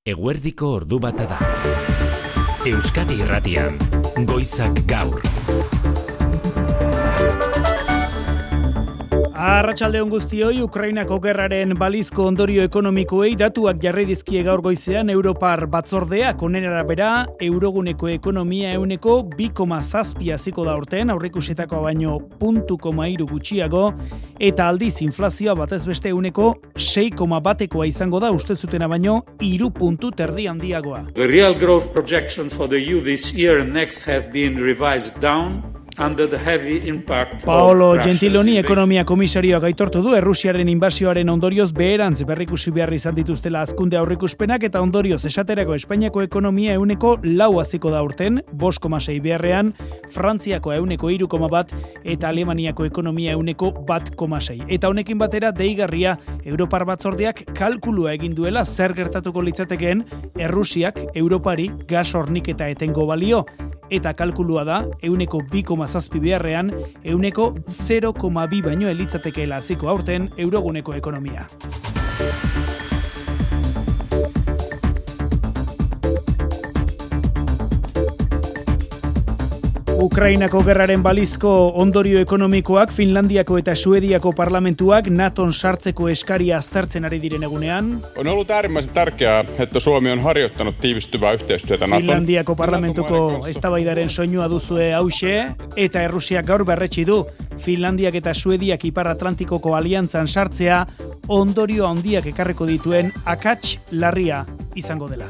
Eguerdiko ordu bata da. Euskadi Irratian, Goizak Gaur. Arratsalde on guztioi, Ukrainako gerraren balizko ondorio ekonomikoei datuak jarri dizkie gaur goizean Europar batzordeak. Honen arabera, euroguneko ekonomia ehuneko 2,7 haziko da urten, aurreikusitakoa baino 0,3 gutxiago, eta aldiz inflazioa batez beste ehuneko 6,1 izango da, uste zutena baino 3 puntu terdi handiagoa. The real growth projections for the EU this year and next have been revised down under the heavy impact Paolo of Gentiloni ekonomia komisarioak aitortu du Errusiaren inbasioaren ondorioz beherantz berrikusi behar izan dituztela hazkunde aurreikuspenak eta ondorioz esaterako Espainiako ekonomia ehuneko 4 haziko da urten, 5,6 beharrean, Frantziako ehuneko 3,1 eta Alemaniako ekonomia ehuneko 1,6. Eta honekin batera deigarria Europar batzordeak kalkulua egin duela zer gertatuko litzatekeen Errusiak Europari gas horniketa etengo balio. Eta kalkulua da, ehuneko 2,7 beharrean, ehuneko 0,2 baino elitzatekeela haziko aurten euroguneko ekonomia. Ukrainako gerraren balizko ondorio ekonomikoak Finlandiako eta Suediako parlamentuak NATOn sartzeko eskaria aztertzen ari diren egunean. On ollut äärimmäisen tärkeää, että Suomi on harjoittanut tiivistyvää yhteistyötä NATOn. Finlandiako parlamentuko eztabaidaren soinua duzue hauxe, eta Errusiak gaur berretsi du Finlandiak eta Suediak Ipar Atlantikoko aliantzan sartzea ondorio handiak ekarriko dituen akats larria izango dela.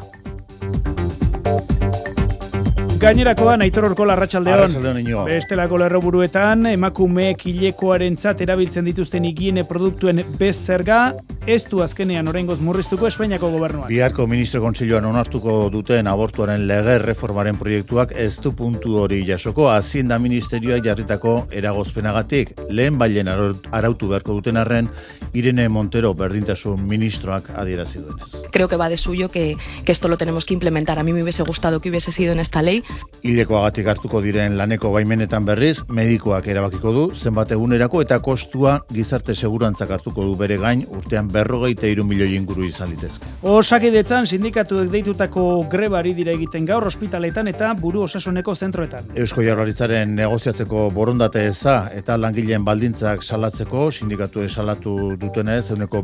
Gainerakoan, Aitor Orkola, arratsaldeon. Bestelako lerroburuetan, emakumeek hilekoarentzat erabiltzen dituzten higiene produktuen bezerga, ez du azkenean oraingoz murriztuko Espainiako gobernuak. Biharko ministro kontseiluan onartuko duten abortuaren lege reformaren proiektuak ez du puntu hori jasoko, Hazienda Ministerioak jarritako eragozpenagatik. Lehen bailen arautu beharko duten arren, Irene Montero berdintasun ministroak adierazi duenez. Creo que va de suyo que esto lo tenemos que implementar. A mí me hubiese gustado que hubiese sido en esta ley. Hilekoagatik hartuko diren laneko baimenetan berriz, medikoak erabakiko du, zenbat egunerako eta kostua gizarte segurantzak hartuko du bere gain, urtean 53 milioi inguru izan litezke. Osakidetzan sindikatuek deitutako grebari dira egiten gaur ospitaletan eta buru osasuneko zentroetan. Eusko Jaurlaritzaren negoziatzeko borondate eza eta langileen baldintzak salatzeko sindikatuek salatu dutenez, ehuneko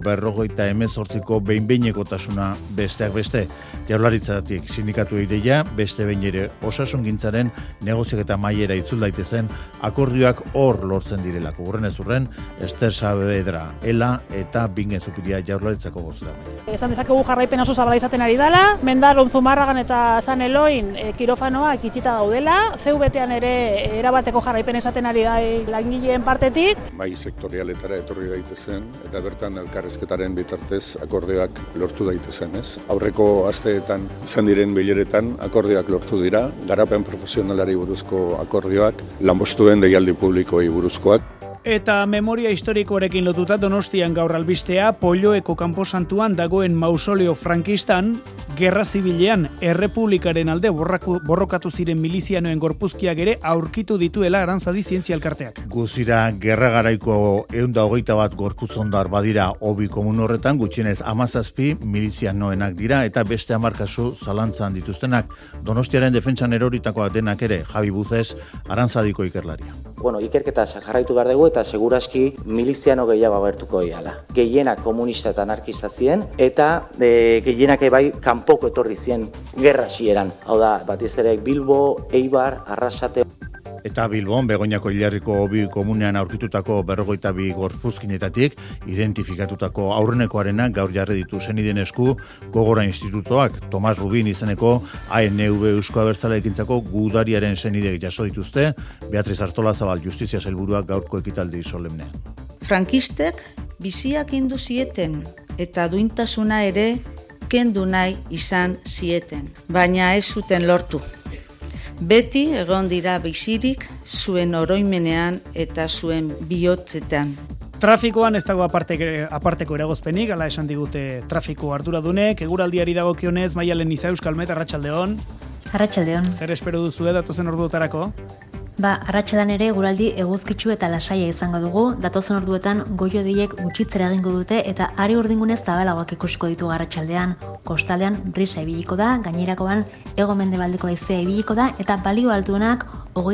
58ko behin-behinekotasuna besteak beste. Jaurlaritzatik sindikatu ideia, beste behin ere osasungintzaren negoziaketa mailera itzul daitezen akordioak hor lortzen direlako. Urrenez urren, Ester Saavedra, Ela eta Binge Zupiria Jaurlaritzako bozera. Esan dezakegu jarraipen oso zabala izaten ari dela, Mendaro, Zumarragan eta San Eloin kirofanoak itxita daudela, CVTan ere erabateko jarraipen esaten ari da langileen partetik. Bai sektorialetara etorri daitezen eta bertan elkarrizketaren bitartez akordioak lortu daitezen, ez? Aurreko asteetan izan diren bileretan akordioak lortu dira, garapen profesionalari buruzko akordioak, lanpostuen deialdi publikoei buruzkoak. Eta memoria historikoarekin lotuta Donostian gaur albistea, Polloeko kanposantuan dagoen mausoleo frankistan, gerra zibilean errepublikaren alde borrokatu ziren milizianoen gorpuzkiak ere aurkitu dituela Aranzadi Zientzia Elkarteak. Guzira, gerra garaiko 121 gorpuzondar badira hobi komun horretan, gutxienez 17 milizianoenak dira eta beste 10 kasu zalantzan dituztenak. Donostiaren defentsan eroritakoak denak ere, Javi Buzes, Aranzadiko ikerlaria. Bueno, ikerketa jarraitu behar dugu eta seguraski miliziano gehiago agertuko diala. Gehienak komunista eta anarkista ziren eta gehienak bai kanpoko etorri ziren gerra hasieran. Hau da, batez ere Bilbo, Eibar, Arrasate. Eta Bilbon, Begoñako hilarriko hobi komunean aurkitutako 52 gorpuzkinetatik identifikatutako aurrenekoarenak gaur jarri ditu zeniden esku Gogora Institutoak. Tomas Rubin izeneko ANV Eusko Abertzaleekintzako gudariaren zenidek jaso dituzte, Beatriz Artolazabal Justizia Sailburuak gaurko ekitaldi solemnean. Frankistek biziak indu zieten eta duintasuna ere kendu nahi izan zieten, baina ez zuten lortu. Beti egon dira bizirik zuen oroimenean eta zuen bihotzetan. Trafikoan ez dago aparteko eragozpenik, ala esan digute trafiko arduradunek, eguraldiari dagokionez, Maialen Iza Euskalmet, arratsaldeon. Arratsaldeon. Zer espero duzu datozen orduotarako? Arratsaldean ere eguraldi eguzkitsu eta lasaia izango dugu, datozen orduetan goi-hodeiek gutxitzera egingo dute eta are urdingunez zabalagoak ikusiko ditugu arratsaldean. Kostaldean brisa ibiliko da, gainerakoan hego-mendebaldeko haizea ibiliko da eta balio altuenak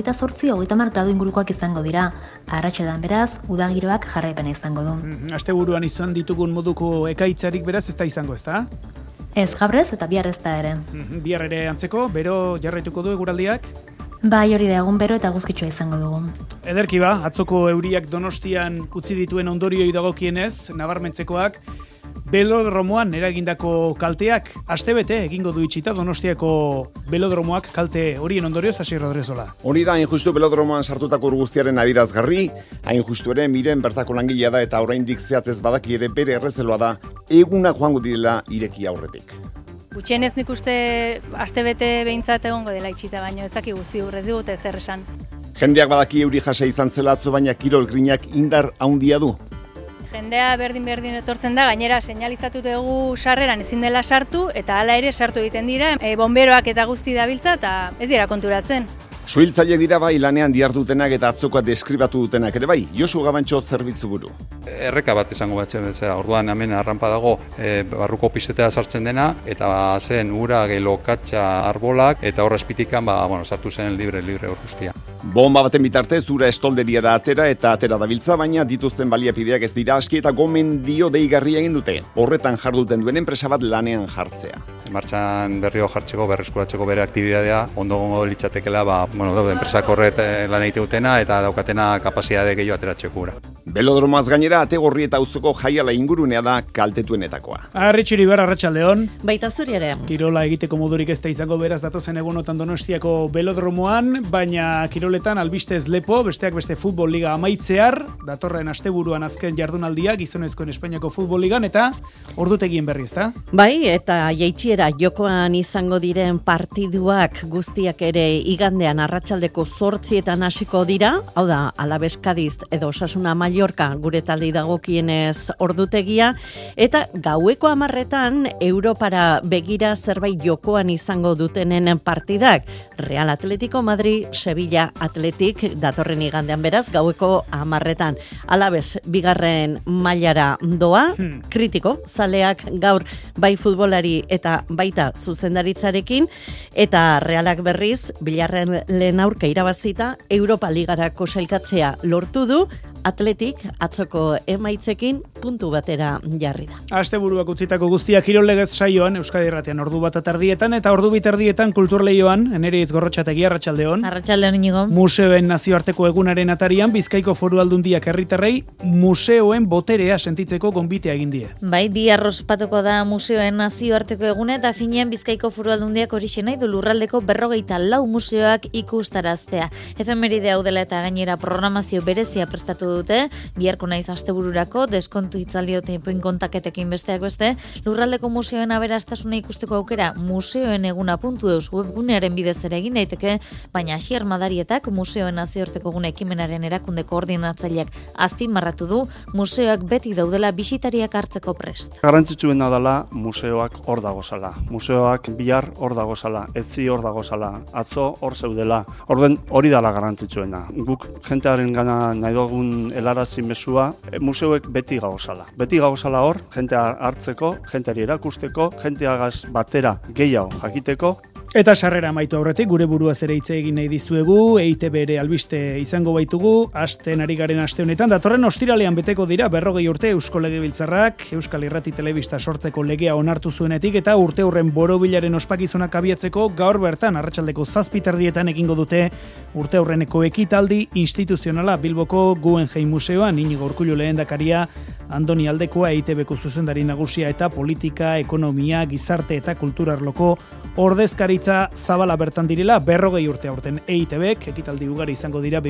28-30 gradu ingurukoak izango dira. Arratsaldean beraz, udagiroak jarraipena izango du. Asteburuan izan ditugun moduko ekaitzarik beraz ez da izango, ezta? Ez gabrez eta bihar ez da ere. Bihar ere antzeko, bero jarraituko du eguraldiak? Bai, hori da, egun bero eta eguzkitsua izango dugu. Ederki ba, atzoko euriak Donostian utzi dituen ondorioi dagokienez, nabarmentzekoak, belodromoan eragindako kalteak astebete egingo du itxita Donostiako belodromoak kalte horien ondorioz, Hasi Rodrezola. Hori da, hain justu belodromoan sartutako ur guztiaren adierazgarri, hain justu ere miren bertako langilea da eta oraindik zehatzez badaki ere bere errezeloa da, egunak joango direla ireki aurretik. Gutxienez nik uste astebete behintzat egongo dela itxita, baino ez dakigu ziur, ez digute zer esan. Jendeak badaki euri jasa izan zela atzo, baina kirol grinak indar handia du. Jendea berdin etortzen da, gainera seinalizatu dugu sarreran ezin dela sartu, eta hala ere sartu egiten dira, bonberoak eta guzti dabiltza, eta ez dira konturatzen. Suhiltzaileak dira bai lanean dihardutenak eta atzokoa deskribatu dutenak ere bai, Josu Gabantxo zerbitzu buru. Erreka bat izango batzen, orduan hemen arranpa dago, barruko pistetea sartzen dena, eta zen ura, lokatxa, arbolak, eta horrez pitikan, sartu zen libre hor guztia. Bomba baten bitartez, ura estolderiara atera eta atera dabiltza, baina dituzten baliapideak ez dira aski eta gomendio deigarria egin dute. Horretan jarduten duen enpresa bat lanean jartzea. Martxan berriro jartzeko, berreskuratzeko bere aktibidadea, ondo gongo litzatekela, daude enpresak horret lan egite dutena eta daukatena kapazidade gehiago ateratzeko ura. Belodromoaz gainera, Ategorri eta Auzoko jaiala ingurunea da kaltetuenetakoa. Arritxiri ber, arratsaldeon. Baita zuri ere. Kirola egiteko modurik ez da izango beraz datozen egunotan Donostiako belodromoan, baina kiroletan albistez lepo, besteak beste futbol liga amaitzear, datorren asteburuan azken jardunaldia gizonezkoen Espainiako futbol ligan eta ordutegien berri, ezta? Bai, eta jaitsiera jokoan izango diren partiduak guztiak ere igandean arratsaldeko 8:00 hasiko dira, hau da, Alaves Kadiz edo Osasuna Mallorca gure talde dagokienez ordutegia, eta gaueko 10:00 Europara begira zerbait jokoan izango dutenen partidak. Real Atletico Madrid, Sevilla Atletik datorren igandean beraz, gaueko 10:00. Alaves bigarren mailara doa, kritiko, zaleak gaur bai futbolari eta baita zuzendaritzarekin, eta Realak berriz, Bilarren lehen aurka irabazita, Europa Ligarako sailkatzea lortu du, Atletik atzoko emaitzekin puntu batera jarri da. Asteburuak utzitako guztiak kirol legez saioan, Euskadi Irratian 1:00 eta 2:30 kulturleioan, Eneritz Gorrotxategi, arratsaldeon. Arratsaldeon Inigo. Museoen nazioarteko egunaren atarian, Bizkaiko Foru Aldundiak herritarrei museoen boterea sentitzeko gonbitea egin die. Bai, bihar ospatuko da museoen nazioarteko eguna eta finean Bizkaiko Foru Aldundiak horixe nahi du lurraldeko 44 museoak ikustaraztea. Efemeride hau dela eta gainera programazio berezia prestatu dute, biharko naiz astebururako deskontu hitzaldiote ipuin kontaketekin besteak beste, lurraldeko museoen aberastasuna ikusteko aukera museoeneguna.eus webgunearen bidez ere egin daiteke, baina Asier Madarietak museoen nazioarteko eguna ekimenaren erakunde koordinatzaileak azpimarratu du museoak beti daudela bisitariak hartzeko prest. Garrantzitsuena dela museoak hor dagozala. Museoak bihar hor dagozala, etzi hor dagozala, atzo hor zeudela. Orden hori dela garrantzitsuena. Guk jentearen gana nahi dugun helarazi mezua, museoek beti gauzala. Beti gauzala hor, jentea hartzeko, jenteari erakusteko, jenteagaz batera gehiago jakiteko. Eta sarrera amaitu aurretik, gure buruaz ere hitz egin nahi dizuegu, EITB ere albiste izango baitugu, asten ari garen aste honetan, datorren ostiralean beteko dira 40 urte Eusko Legebiltzarrak, Euskal Irrati Telebista sortzeko legea onartu zuenetik, eta urte hurren borobilaren ospakizunak abiatzeko gaur bertan, arratsaldeko 7:30 egingo dute urte hurreneko ekitaldi instituzionala Bilboko Guggenheim Museoan, Inigo Urkullu lehendakaria, Andoni Aldekoa, EITBko zuzendari nagusia eta politika, ekonomia, gizarte eta kulturarloko ordezkaritza zabala bertan direla 40 urte aurten. EITBek ekitaldi ugari izango dira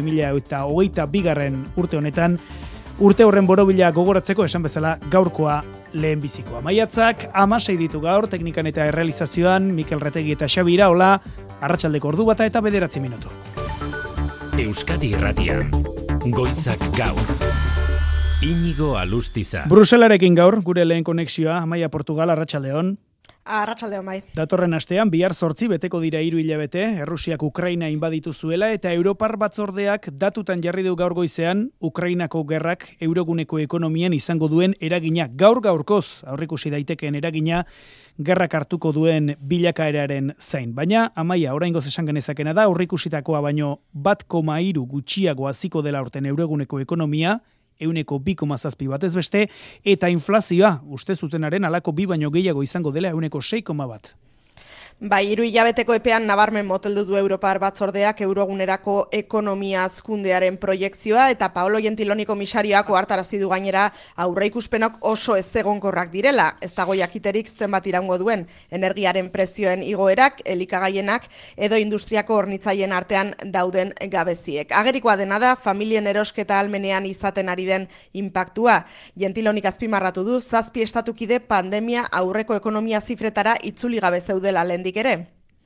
2022 urte honetan, urte horren borobila gogoratzeko esan bezala gaurkoa lehenbizikoa. Maiatzak 16 ditu gaur, teknikan eta errealizazioan Mikel Retegi eta Xabi Iraola, arratsaldeko 1:00 eta 9 minutu. Euskadi Irratian, goizak gaur. Inigo Alustiza. Bruselarekin gaur, gure lehen konexioa, Amaia Portugal, arratsaldeon. Arratsaldeon bai. Datorren astean bihar 8 beteko dira 3 hilabete, Errusiak Ukraina inbaditu zuela eta Europar Batzordeak datutan jarri du gaur goizean Ukrainako gerrak euroguneko ekonomian izango duen eragina. Gaur-gaurkoz aurrikusi daitekeen eragina gerrak hartuko duen bilakaeraren zain. Baina, Amaia, oraingoz esan genezakena da, aurrikusitakoa baino 1,3 gutxiago haziko dela urten euroguneko ekonomia, 2,7 batez beste, eta inflazioa, uste zutenaren alako 2 baino gehiago izango dela 6,1. Bai, 3 hilabeteko epean nabarmen moteldu du Europar Batzordeak eurogunerako ekonomia hazkundearen proiekzioa eta Paolo Gentiloni komisarioak ohartarazi du gainera aurreikuspenak oso ezegonkorrak direla. Ez dago jakiterik zenbat iraungo duen energiaren prezioen igoerak, elikagaienak edo industriako hornitzaileen artean dauden gabeziek. Agerikoa dena da familien erosketa ahalmenean izaten ari den inpaktua. Gentilonik azpimarratu du 7 estatukide pandemia aurreko ekonomia zifretara itzuli gabe zeudela lehendik ere.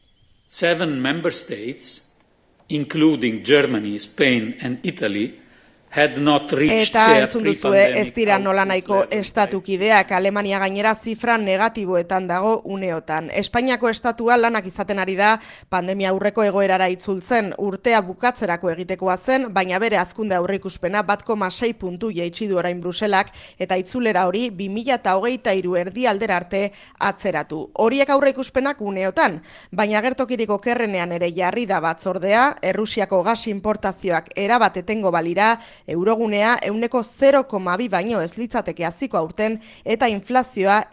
7 member states, including Germany, Spain and Italy, had not reached their pre-pandemic. Ez dira nola nahiko estatukideak, Alemania gainera zifra negatiboetan dago uneotan. Espainiako estatua lanak izaten ari da pandemia aurreko egoerara itzultzen, urtea bukatzerako egitekoa zen, baina bere hazkunde aurreikuspena 1,6 puntu jaitsi du orain Bruselak eta itzulera hori 2023 erdialdera arte atzeratu. Horiek aurreikuspenak uneotan, baina gertokiriko kerrenean ere jarri da batzordea, Errusiako gas importazioak erabat etengo balira, eurogunea 0,2 baino ez litzateke haziko aurten eta inflazioa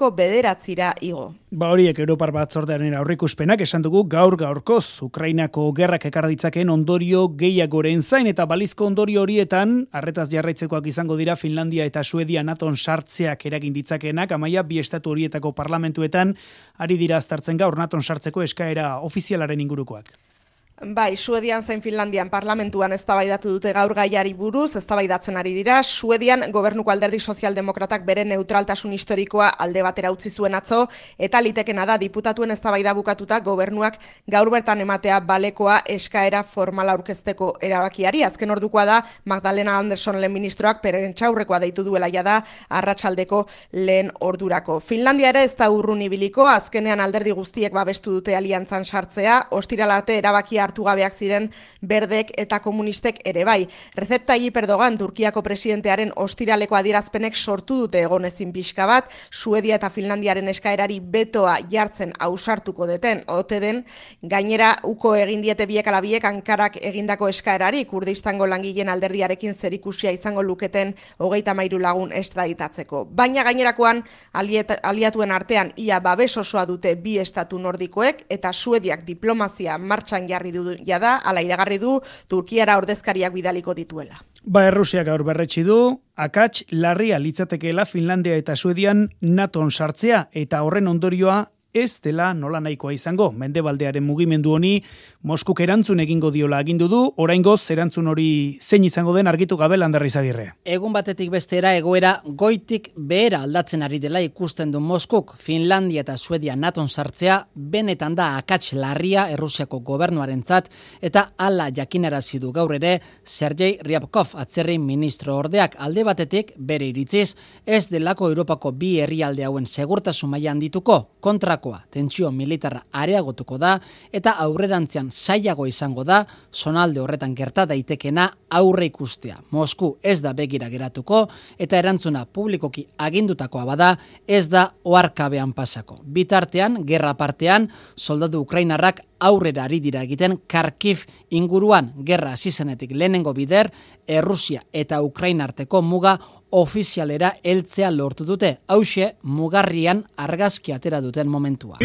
9% igo. Ba horiek Europar Batzordearen aurreikuspenak esan dugu gaur-gaurkoz Ukrainako gerrak ekar ditzakeen ondorio gehiagoren zain eta balizko ondorio horietan arretaz jarraitzekoak izango dira Finlandia eta Suedia NATOn sartzeak eragin ditzakeenak. Amaia, bi estatu horietako parlamentuetan ari dira aztertzen gaur NATOn sartzeko eskaera ofizialaren ingurukoak. Bai, Suedian zein Finlandian parlamentuan eztabaidatu dute gaur gaiari buruz, eztabaidatzen ari dira. Suedian gobernuko alderdi sozialdemokratak bere neutraltasun historikoa alde batera utzi zuen atzo, eta litekena da diputatuen eztabaida bukatuta gobernuak gaur bertan ematea balekoa eskaera formala aurkezteko erabakiari. Azken ordukoa da Magdalena Andersson lehen ministroak prentsaurrekoa deitu duela jada arratsaldeko lehen ordurako. Finlandia ere ez da urrun ibiliko, azkenean alderdi guztiek babestu dute aliantzan sartzea, ostiral arte erabakia hartu gabeak ziren berdek eta komunistek ere bai. Recep Tayyip Erdogan, Turkiako presidentearen ostiraleko adierazpenek sortu dute egonezin pixka bat, Suedia eta Finlandiaren eskaerari betoa jartzen ausartuko ote den, gainera uko egin diete biek ala biek Ankarak egindako eskaerari, Kurdistango langileen alderdiarekin zerikusia izango luketen 33 lagun estraditatzeko. Baina gainerakoan aliatuen artean ia babes osoa dute bi estatu nordikoek eta Suediak diplomazia martxan jarri jada, ala iragarri du Turkiara ordezkariak bidaliko dituela. Ba, Errusiak gaur berretsi du, akats larria litzatekeela Finlandia eta Suedian NATOn sartzea eta horren ondorioa ez dela nola nahikoa izango. Mendebaldearen mugimendu honi Moskuk erantzun egingo diola agindu du, oraingoz erantzun hori zein izango den argitu gabe Lander Izagirre. Egun batetik bestera egoera goitik behera aldatzen ari dela ikusten du Moskuk. Finlandia eta Suedia NATOn sartzea benetan da akats larria Errusiako gobernuarentzat eta hala jakinarazi du gaur ere Sergei Ryabkov atzerri ministro ordeak. Alde batetik bere iritziz ez delako Europako bi herrialde hauen segurtasun maila handituko, kontrakoa tentsio militarra areagotuko da eta aurrerantzean zailago izango da zonalde horretan gerta daitekena aurre ikustea. Mosku ez da begira geratuko eta erantzuna publikoki agindutakoa bada ez da oharkabean pasako. Bitartean, gerra partean, soldadu ukrainarrak aurrera ari dira egiten Kharkiv inguruan gerra hasi zenetik lehenengo bider, Errusia eta Ukraina arteko muga ofizialera heltzea lortu dute. Hauxe mugarrian argazki atera duten momentua.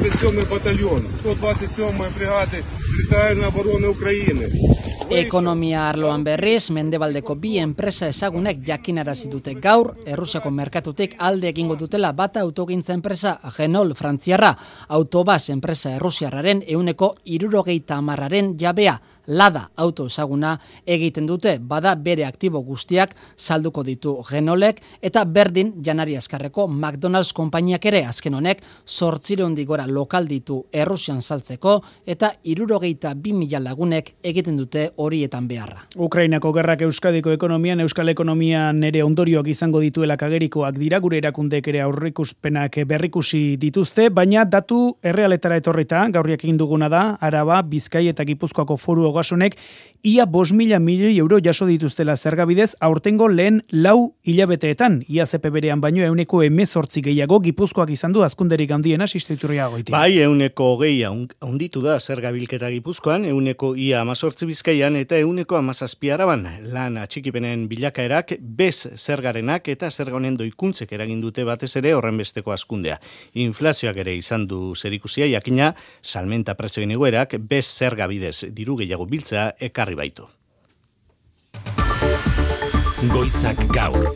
Ekonomia arloan berriz, mendebaldeko bi enpresa ezagunek jakinarazi dute gaur, Errusiako merkatutik alde egingo dutela bata autogintza enpresa Renault frantziarra, Autobas enpresa errusiarraren 70%aren jabea. Lada auto ezaguna egiten dute, bada bere aktibo guztiak salduko ditu Renaultek eta berdin janari azkarreko McDonald's konpainiak ere azken honek 800 gora lokal ditu Errusian saltzeko eta 62.000 lagunek egiten dute horietan beharra. Ukrainako gerrak Euskadiko ekonomian, Euskal ekonomian ere ondorioak izango dituelak agerikoak dira, gure erakundek ere aurreikuspenak berrikusi dituzte, baina datu errealetara etorrita, gaurriak egin duguna da, Araba, Bizkai eta Gipuzkoako Foru Ogasunek ia 5.000 milioi euro jaso dituztela zergabidez aurtengo lehen 4 hilabeteetan. Ia zepe berean baino 18% gehiago Gipuzkoak izan du hazkunderik handiena Sistoiturria goitia. Bai, 20% handitu da zergabilketa Gipuzkoan, ia 18 Bizkaian eta 17 Araban. Lan atxikipenen bilakaerak bez zergarenak eta zerga honen doikuntzek eragin dute batez ere horrenbesteko hazkundea. Inflazioak ere izan du zerikusia, jakina salmenta prezioen igoerak bez zerga bidez diru gehiago biltzea ekarri baitu. Goizak gaur.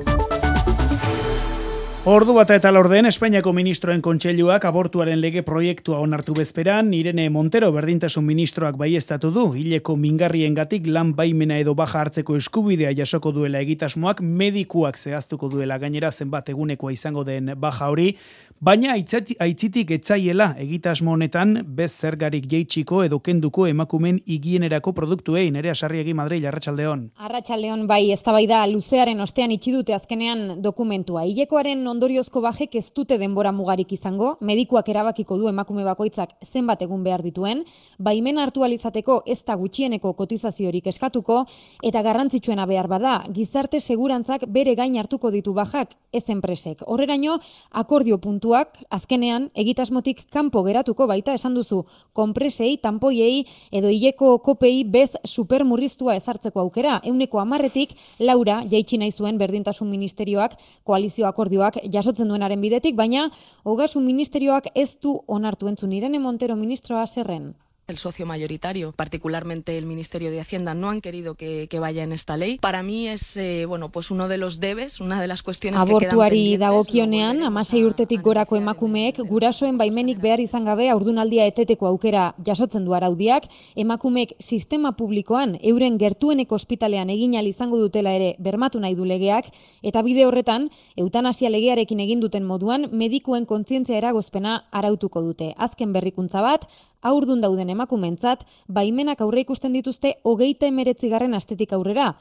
Ordu bata eta laurden, Espainiako ministroen kontseiluak abortuaren lege proiektua onartu bezperan, Irene Montero berdintasun ministroak baieztatu du, hileko mingarriengatik lan baimena edo baja hartzeko eskubidea jasoko duela egitasmoak, medikuak zehaztuko duela gainera zenbat egunekoa izango den baja hori, baina aitzitik etzaiela egitasmo honetan bez zergarik jeitsiko edo kenduko emakumen higienerako produktuei. Nerea Sarriegi, Madrid, Arratsaldeon. Arratsaldeon, bai, eztabaida luzearen ostean itxi dute azkenean dokumentua. Hilekoaren ondoriozko bajek ez dute denbora mugarik izango, medikuak erabakiko du emakume bakoitzak zenbat egun behar dituen, baimen hartu alizateko ez da gutxieneko kotizaziorik eskatuko, eta garrantzitsuena behar bada, gizarte segurantzak bere gain hartuko ditu bajak, ez enpresek. Horreraino, akordio puntuak azkenean egitasmotik kanpo geratuko baita esan duzu, konpresei, tanpoiei edo hileko kopei bez supermurriztua ezartzeko aukera, 10%tik 4 jaitsi nahi zuen berdintasun ministerioak koalizio akordioak jasotzen duenaren bidetik, baina Ogasun ministerioak ez du onartu entzun. Irene Montero ministroa zerren. El socio mayoritario, particularmente el Ministerio de Hacienda, no han querido que vaya en esta ley. Para mí es pues uno de los debes, una de las cuestiones que quedan pendientes. Abortuari dagokionean, 16 urtetik gorako emakumeek gurasoen baimenik behar izan gabe haurdunaldia eteteko aukera jasotzen du araudiak, emakumeek sistema publikoan euren gertueneko ospitalean egin ahal izango dutela ere bermatu nahi du legeak, eta bide horretan, eutanasia legearekin egin duten moduan, medikuen kontzientzia eragozpena arautuko dute. Azken berrikuntza bat, haurdun dauden emakumentzat, baimenak aurre ikusten dituzte 39. astetik aurrera,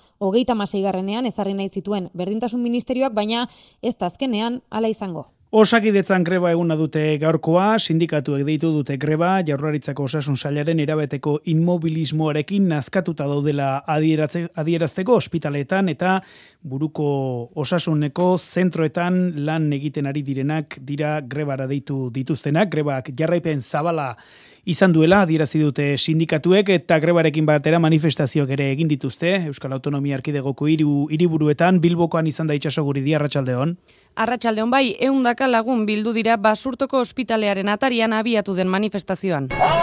36. ezarri nahi zituen berdintasun ministerioak, baina ez da azkenean hala izango. Osakidetzan greba eguna dute gaurkoa, sindikatuek deitu dute greba, Jaurlaritzako Osasun Sailaren erabeteko inmobilismoarekin nazkatuta daudela adierazteko ospitaleetan eta buruko osasuneko zentroetan lan egiten ari direnak dira grebara deitu dituztenak, grebak jarraipen zabala izan duela adierazi dute sindikatuek eta grebarekin batera manifestazioak ere egin dituzte Euskal Autonomia Erkidegoko hiriburuetan. Bilbokoan izan da Itsasoguridi, Arratsaldeon. Arratsaldeon, bai, 100 lagun bildu dira Basurtoko ospitalearen atarian abiatu den manifestazioan.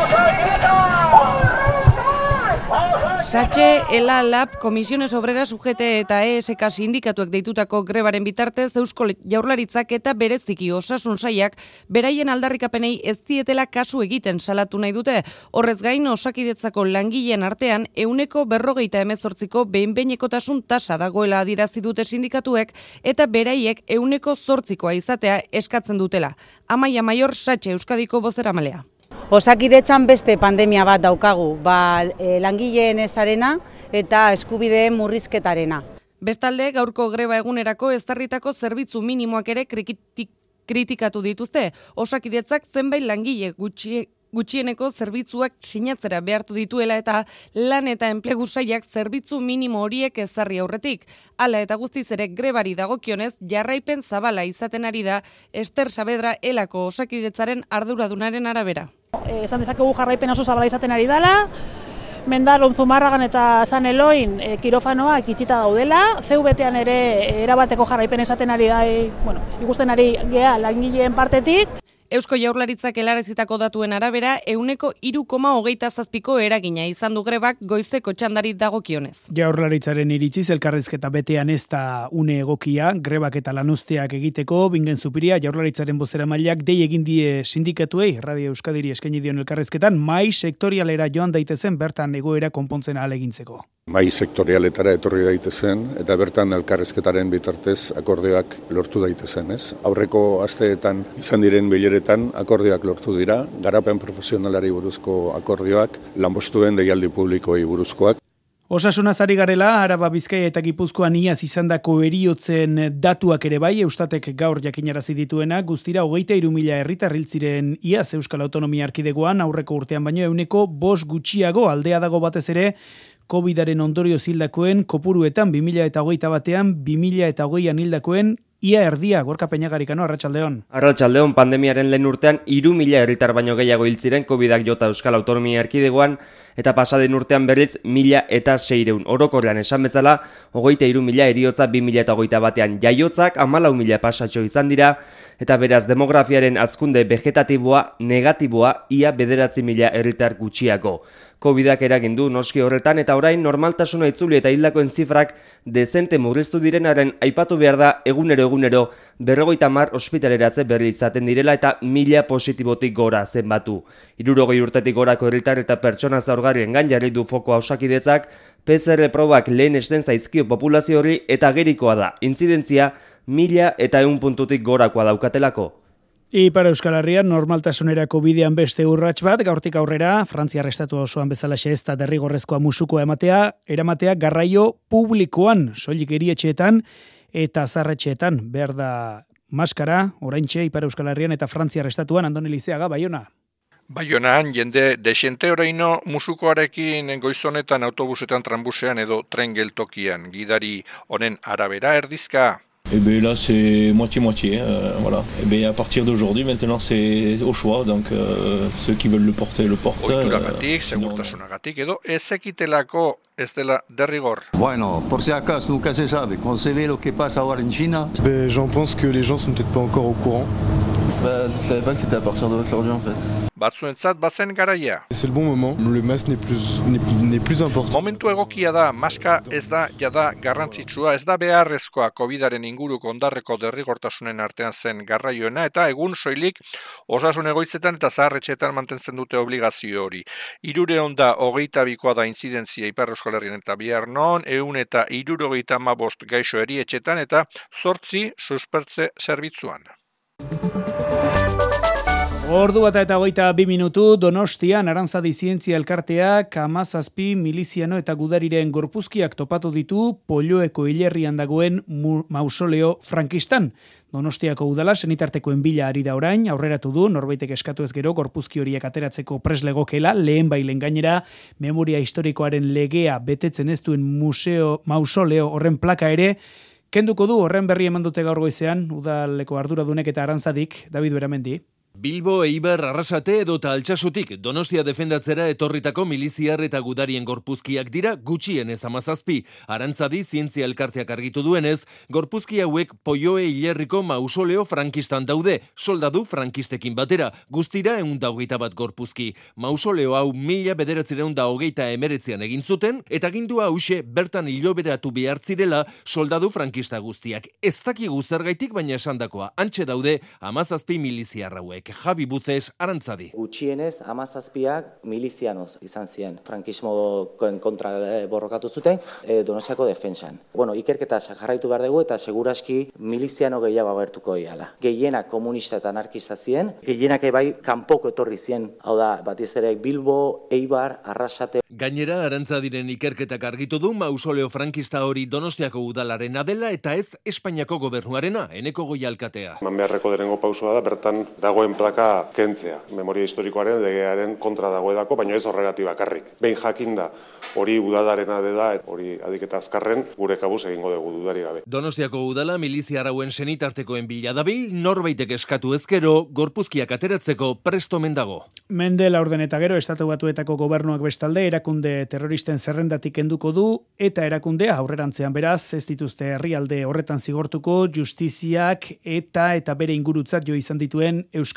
Satxe, ELA, LAB, Komisiones Obreras, UGT eta ESK sindikatuak deitutako grebaren bitartez Eusko Jaurlaritzak eta bereziki Osasun Sailak beraien aldarrikapenei ez dietela kasu egiten salatu nahi dute. Horrez gain, Osakidetzako langileen artean 148ko behin-behinekotasun tasa dagoela adierazi dute sindikatuek eta beraiek 108koa izatea eskatzen dutela. Amaia Maior, Satxe, Euskadiko bozeramalea. Osakidetzan beste pandemia bat daukagu, langileen ezarena eta eskubideen murrizketarena. Bestalde, gaurko greba egunerako ezarritako zerbitzu minimoak ere kritikatu dituzte. Osakidetzak zenbait langile gutxieneko zerbitzuak sinatzera behartu dituela eta lan eta enplegu sailak zerbitzu minimo horiek ezarri aurretik. Hala eta guztiz ere grebari dagokionez jarraipen zabala izaten ari da Ester Saavedra ELako Osakidetzaren arduradunaren arabera. Esan dezakegu jarraipen oso zabala izaten ari dela, Mendaro, Zumarragan eta San Eloin kirofanoak itxita daudela, CVTan ere erabateko jarraipen esaten ari da, ikusten ari gea langileen partetik. Eusko Jaurlaritzak helarazitako datuen arabera, 3,27ko eragina izan du grebak goizeko txandari dagokionez. Jaurlaritzaren iritziz elkarrizketa betean ez da une egokia, grebak eta lanuzteak egiteko, Bingen Zupiria Jaurlaritzaren bozeramaileak dei egin die sindikatuei, Radio Euskadiri eskaini dion elkarrizketan, mai sektorialera joan daitezen bertan egoera konpontzen ahalegintzeko. Mai sektorialetara etorri daitezen eta bertan elkarrizketaren bitartez akordioak lortu daitezen, ez? Aurreko asteetan izan diren bileretan akordioak lortu dira, garapen profesionalari buruzko akordioak, lanpostuen deialdi publikoei buruzkoak. Osasunaz ari garela, Araba, Bizkaia eta Gipuzkoan iaz izandako heriotzen datuak ere bai, Eustatek gaur jakinarazi dituena, guztira 23.000 herritar hil ziren iaz Euskal Autonomia Erkidegoan, aurreko urtean baino 5% gutxiago, aldea dago batez ere, COVID-aren ondorio hildakoen kopuruetan 2021an 2020an hildakoen ia erdia. Gorka Peñagarikano, Arratsaldeon. Arratsaldeon, pandemiaren lehen urtean 3.000 herritar baino gehiago hil ziren COVID-ak jota Euskal Autonomia Erkidegoan eta pasaden urtean berriz 1.600. Orokorrean esan bezala 23.000 heriotza 2021an, jaiotzak 14.000 pasatxo izan dira eta beraz demografiaren hazkunde vegetatiboa negatiboa ia 9.000 herritar gutxiago. COVID-ak eragin du noski horretan eta orain normaltasuna itzuli eta hildakoen zifrak dezente murriztu direnaren aipatu behar da egunero 50 ospitaleratze berri izaten direla eta 1.000 positibotik gora zenbatu. 60 urtetik gorako herritar eta pertsona zaurgarrien gain jarri du fokoa Osakidetzak, PCR probak lehen esten zaizkio populazio hori eta gerikoa da, intzidentzia 1.100 puntutik gorakoa daukatelako. Ipar Euskal Herrian normaltasunerako bidean beste urrats bat, gaurtik aurrera, Frantziar estatu osoan bezalaxe ez da derrigorrezkoa musukoa eramatea garraio publikoan, soilik erietxeetan eta zarretxeetan, behar da maskara, oraintxe Ipar Euskal Herrian eta Frantziar estatuan. Andoni Lizeaga, Baiona. Baionan, jende desente oraino musukoarekin goizonetan autobusetan, tranbusean edo tren geltokian, gidari honen arabera erdizka. Et bien là c'est moitié-moitié, voilà. Et bien à partir d'aujourd'hui maintenant c'est au choix, donc ceux qui veulent le portent. Ohituragatik, segurtasunagatik edo ezekitelako ez dela derrigor. Bueno, por si acaso nunca se sabe, quand se ve lo que pasa ahora en China. J'en pense que les gens sont peut-être pas encore au courant. Je savais pas que c'était à partir d'aujourd'hui en fait. Batzuentzat batzen garaia. C'est le bon moment, le masque n'est plus important. Momentu egokia da, maska ez da jada garrantzitsua, ez da beharrezkoa COVID-aren inguruko ondarreko derrigortasunen artean zen garraioena eta egun soilik osasun egoitzetan eta zaharretxeetan mantentzen dute obligazio hori. 322 da intzidentzia Ipar Euskal Herrian eta Biarnon, 175 gaixo erietxetan eta 8 suspertze zerbitzuan. Ordu bata eta 22 minutu, Donostian Arantzadi Zientzia Elkarteak 17 miliziano eta gudariren gorpuzkiak topatu ditu Polloeko hilerrian dagoen mausoleo frankistan. Donostiako udala senitartekoen bila ari da orain, aurreratu du, norbaitek eskatu ez gero gorpuzki horiek ateratzeko preslegokela, lehen bailen gainera, memoria historikoaren legea betetzen ez duen mausoleo horren plaka ere, kenduko du horren berri eman dute gaur goizean, udaleko arduradunek eta Arantzadik, David Beramendi. Bilbo, Eibar, Arrasate edota Altsasutik Donostia defendatzera etorritako miliziar eta gudarien gorpuzkiak dira gutxienez 17. Arantzadi Zientzia Elkarteak argitu duenez, gorpuzki hauek Polloe hilerriko mausoleo frankistan daude, soldadu frankistekin batera, guztira 121 gorpuzki. Mausoleo hau 1929an egin zuten, eta gindua hause bertan hiloberatu behar zirela soldadu frankista guztiak. Ez dakigu zergaitik baina esandakoa, antxe daude 17 miliziar hauek. Javi Buzes, Arantzadi. Gutxienez, 17ak milizianoz izan ziren. Frankismoen kontra borrokatu zuten, Donostiako defentsan. Bueno, ikerketa jarraitu behar dugu eta seguraski miliziano gehiago agertuko diala. Gehienak komunista eta anarkista ziren, gehienak bai kanpoko etorri ziren. Hau da, batiz ere Bilbo, Eibar, Arrasate. Gainera, Arantzadiren ikerketak argitu du mausoleo frankista hori Donostiako udalarena dela eta ez Espainiako gobernuarena, Eneko Goialkatea. Man beharreko derengo pausua da, bertan dagoen plaka kentzea. Memoria historikoaren legearen kontra dagoedako, baina ez horregatik bakarrik. Behin jakinda hori udalarena da, hori adiketa azkarren gure kabuz egingo dugu dudari gabe. Donostiako udala milizia arauen senitartekoen bila dabil, norbaitek eskatu ezkero, gorpuzkiak ateratzeko prestomen dago. Mende laurden eta gero, Estatu Batuetako gobernuak bestalde, erakunde terroristen zerrendatik enduko du, eta erakundea aurrerantzean beraz, ez dituzte herrialde horretan zigortuko, justiziak eta bere ingurutzat jo izan dituen Euskal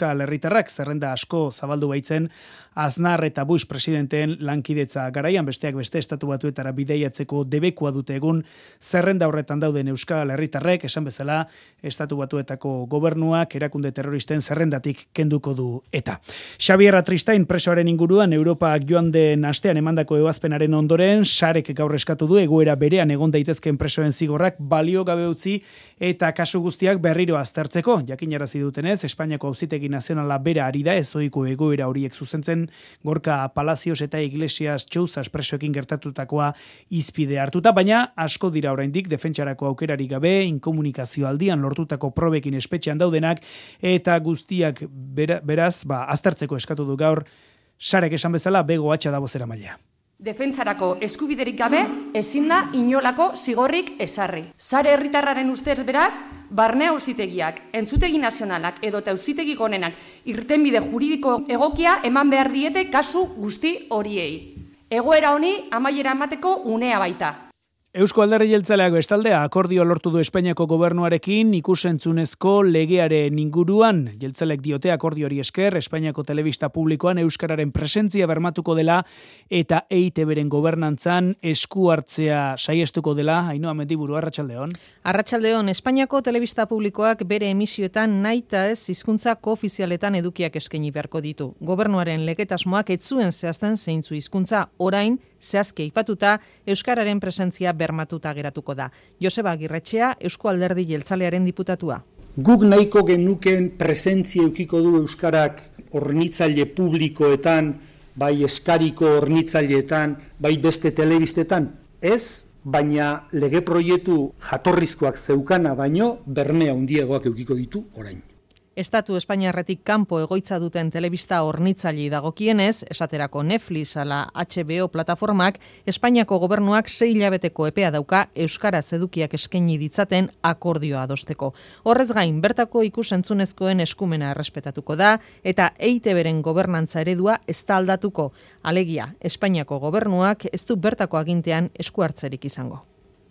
Euskal Herritarrak, zerrenda asko zabaldu baitzen Aznar eta Bush presidenteen lankidetza garaian, besteak beste Estatu Batuetara bidaiatzeko debekua dute egun zerrenda horretan dauden Euskal Herritarrek, esan bezala Estatu Batuetako gobernuak erakunde terroristen zerrendatik kenduko du eta. Xabier Atristain presoaren inguruan Europak joan den astean emandako ebazpenaren ondoren, sarek gaur eskatu du egoera berean egon daitezkeen presoen zigorrak balio gabe utzi eta kasu guztiak berriro aztertzeko. Jakinarazi dutenez, Espainiako Auzitegi Nazionala bera ari da ezohiko egoera horiek zuzentzen, Gorka Palacios eta Iglesias Chouzas presoekin gertatutakoa izpide hartuta, baina asko dira oraindik defentsarako aukerari gabe, inkomunikazio aldian lortutako probekin espetxean daudenak, eta guztiak beraz, aztertzeko eskatu du gaur, sarek esan bezala bego atxa da bozeramailea. Defentsarako eskubiderik gabe ezin da inolako zigorrik ezarri. Sare herritarraren ustez beraz, barne auzitegiak, entzutegi nazionalak edota auzitegi gonenak irtenbide juridiko egokia eman behar diete kasu guzti horiei. Egoera honi amaiera emateko unea baita. Eusko Alderdi Jeltzaleak bestalde akordio lortu du Espainiako gobernuarekin ikusentzunezko legearen inguruan. Jeltzalek diote akordio hori esker Espainiako telebista publikoan euskararen presentzia bermatuko dela eta EITB-ren gobernantzan esku hartzea saiestuko dela. Ainhoa Mendiburu, arratsaldeon. Arratsaldeon, Espainiako telebista publikoak bere emisioetan nahita ez hizkuntza koofizialetan edukiak eskaini beharko ditu. Gobernuaren legetasmoak ez zuen zehazten zeintzu hizkuntza, orain zehazki aipatuta euskararen presentzia bermatuta geratuko da. Joseba Agirretxea, Eusko Alderdi Jeltzalearen diputatua. Guk nahiko genukeen presentzia eukiko du euskarak hornitzaile publikoetan, bai eskariko hornitzaileetan, bai beste telebistetan. Ez, baina lege proiektu jatorrizkoak zeukana baino bermea handiagoak eukiko ditu orain. Estatu Espainiarretik kanpo egoitza duten telebista hornitzailei dagokienez, esaterako Netflix ala HBO plataformak, Espainiako gobernuak 6 hilabeteko epea dauka euskaraz edukiak eskaini ditzaten akordioa adosteko. Horrez gain, bertako ikusentzunezkoen eskumena errespetatuko da eta EITB-ren gobernantza eredua ez da aldatuko. Alegia, Espainiako gobernuak ez du bertako agintean esku hartzerik izango.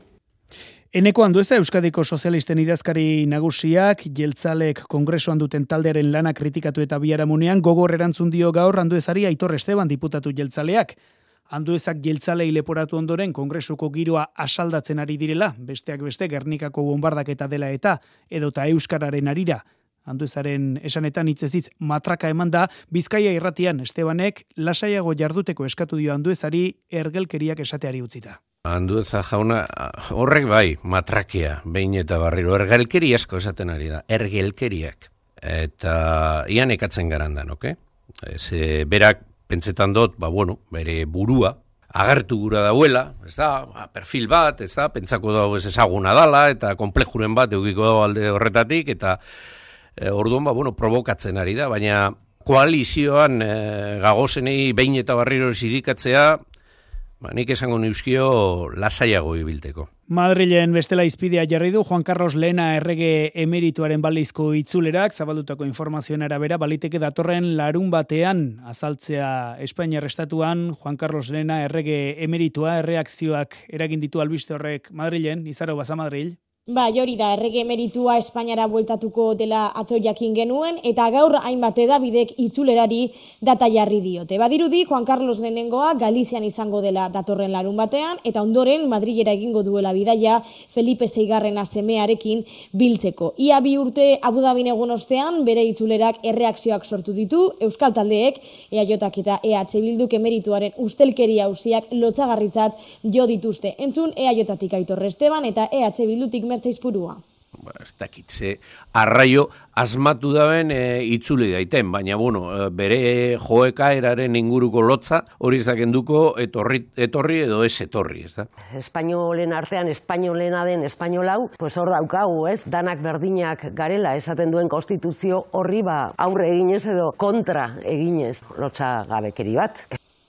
Eneko Andueza, Euskadiko sozialisten idazkari nagusiak, Jeltzalek kongresuan duten taldearen lana kritikatu eta biharamunean gogor erantzun dio gaur Anduezari Aitor Esteban diputatu jeltzaleak. Anduezak jeltzalei leporatu ondoren kongresuko giroa asaldatzen ari direla, besteak beste Gernikako bombardaketa dela eta edota euskararen arira. Anduezaren esanetan hitzeziz matraka eman da, Bizkaia irratian Estebanek lasaiago jarduteko eskatu dio Anduezari ergelkeriak esateari utzita. Andueza jauna, horrek bai, matrakia, behin eta barriro, ergelkeri asko esaten ari da, ergelkeriak. Eta ian ekatzen garandan, oke? Berak pentsetan dut, bere burua, agertu gura dauela, ez da, perfil bat, ez da, pentsako dago ez ezaguna dala, eta konplejuren bat eukiko dago alde horretatik, eta orduan, provokatzen ari da, baina koalizioan gagozenei behin eta barriro zirikatzea, nik esango neuskio lasaiago ibilteko. Madrilen bestela izpidea jarri du Juan Carlos Lehena errege emerituaren balizko itzulerak, zabaldutako informazioen arabera, baliteke datorren larun batean azaltzea Espainiar estatuan Juan Carlos Lehena errege emeritua, erreakzioak eragin ditu albiste horrek Madrilen, Izaro Baza Madril. Hori da, errege emeritua Espainiara bueltatuko dela atzo jakin genuen, eta gaur hainbat edabidek itzulerari data jarri diote. Badirudi, Juan Carlos Lehenengoa Galizian izango dela datorren larun batean, eta ondoren Madrilera egingo duela bidaia Felipe Seigarrena semearekin biltzeko. Ia 2 urte Abu Dhabin egon ostean, bere itzulerak erreakzioak sortu ditu, Euskal taldeek, EAJak eta EH Bilduk emerituaren ustelkeria auziak lotzagarritzat jo dituzte. Entzun EAJatik Aitor Esteban eta EH Bildutik Mertzeizpurua. Ez dakitze, arraio asmatu daben itzuli daiten, baina bere joekaeraren inguruko lotza hori zakenduko etorri edo ez etorri, ez da? Espainolen artean, espainolena den espainolau, hor daukagu, ez? Danak berdinak garela, esaten duen konstituzio horri aurre eginez edo kontra eginez lotza gabekeri bat.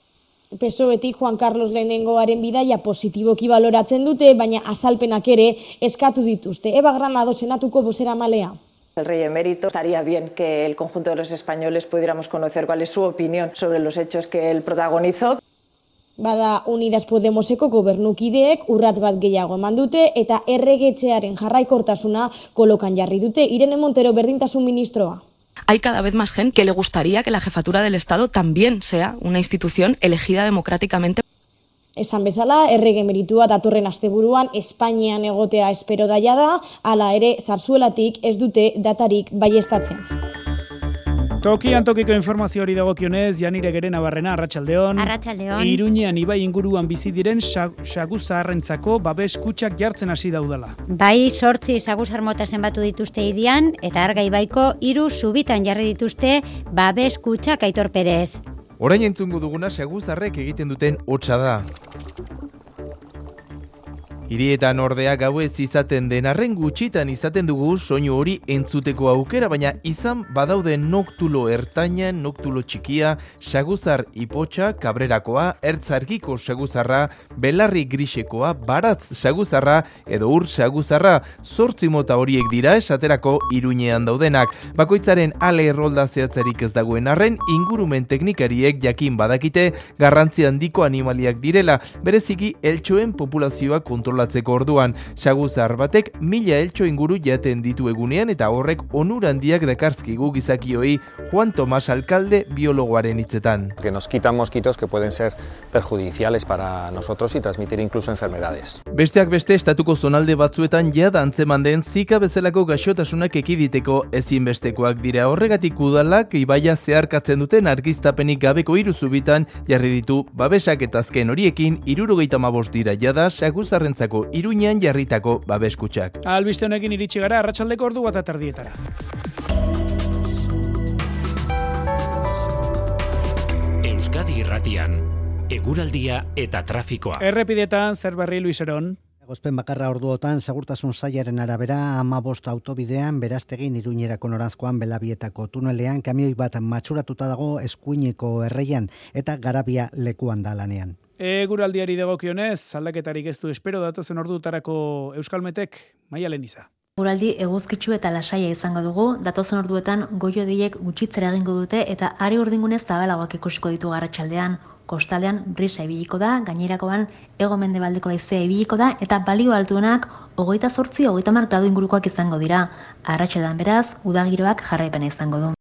PSOEtik Juan Carlos Lehenengoaren bidaia positiboki baloratzen dute, baina azalpenak ere eskatu dituzte. Eva Granado, senatuko bozeramalea. El rey emérito, estaría bien que el conjunto de los españoles pudiéramos conocer cuál es su opinión sobre los hechos que él protagonizó. Bada Unidas Podemoseko gobernukideek urratz bat gehiago eman dute eta erregetxearen jarraikortasuna kolokan jarri dute. Irene Montero, berdintasun ministroa. Hay cada vez más gente que le gustaría que la jefatura del Estado también sea una institución elegida democráticamente. Esan bezala, errege emeritua datorren asteburuan Espainian egotea espero daia da, hala ere Zarzuelatik ez dute datarik baieztatzen. Tokian tokiko informazio hori dagokionez, Janire Gerenabarrena, Arratsaldeon. Arratsaldeon. Iruñean ibai inguruan bizi diren saguzaharrentzako babes kutxak jartzen hasi daudela. Bai, 8 saguzar mota zenbatu dituzte hirian eta Arga ibaiko 3 subitan jarri dituzte babes kutxak Aitor Perez. Orain entzungo duguna saguzarrek egiten duten hotsa da. Hirietan ordea gauez izaten den arren gutxitan izaten dugu soinu hori entzuteko aukera, baina izan badaude noktulo ertaina, noktulo txikia, saguzar ipotxa, kabrerakoa, ertzargiko saguzarra, belarri grisekoa, baratz saguzarra edo ur saguzarra. 8 mota horiek dira esaterako Iruñean daudenak. Bakoitzaren ale errolda zehatzarik ez dagoen arren, ingurumen teknikariek jakin badakite garrantzi handiko animaliak direla, bereziki eltxoen populazioa kontrolatzeko orduan. Saguzar batek 1000 eltxo inguru jaten ditu egunean eta horrek onur handiak dakarzkigu gizakioi, Juan Tomás Alcalde biologoaren hitzetan. Que nos quitan mosquitos que pueden ser perjudiciales para nosotros y transmitir incluso enfermedades. Besteak beste estatuko zonalde batzuetan jada antzeman den Zika bezalako gaixotasunak ekiditeko ezinbestekoak dira. Horregatik udalak ibaia zeharkatzen duten argiztapenik gabeko 3 zubitan jarri ditu babesak eta azken horiekin 75 dira jada saguzarrentzako Iruñean jarritako babeskutxak. Albiste honekin iritsi gara arratsaldeko 1:30. Euskadi Irratian, eguraldia eta trafikoa. Errepidetan zer berri, Luis Eron? Egozpen bakarra orduotan, segurtasun sailaren arabera, 15 autobidean, Beraztegin Iruñerako noranzkoan Belabietako tunelean, kamioi bat matxuratuta dago Eskuineko erreian eta Garabia lekuan da lanean. Eguraldiari dagokionez, aldaketarik ez du espero datozen ordutarako Euskalmetek, Maialen Iza. Eguraldi eguzkitsu eta lasaia izango dugu, datozen orduetan goio-hodeiek gutxitzera egingo dute eta are urdingunez zabalagoak ikusiko ditu arratsaldean. Kostaldean brisa ibiliko da, gainerakoan hego-mendebaldeko haizea ibiliko da eta balio altuenak 28-30 gradu ingurukoak izango dira. Arratsaldean beraz, udagiroak jarraipena izango du.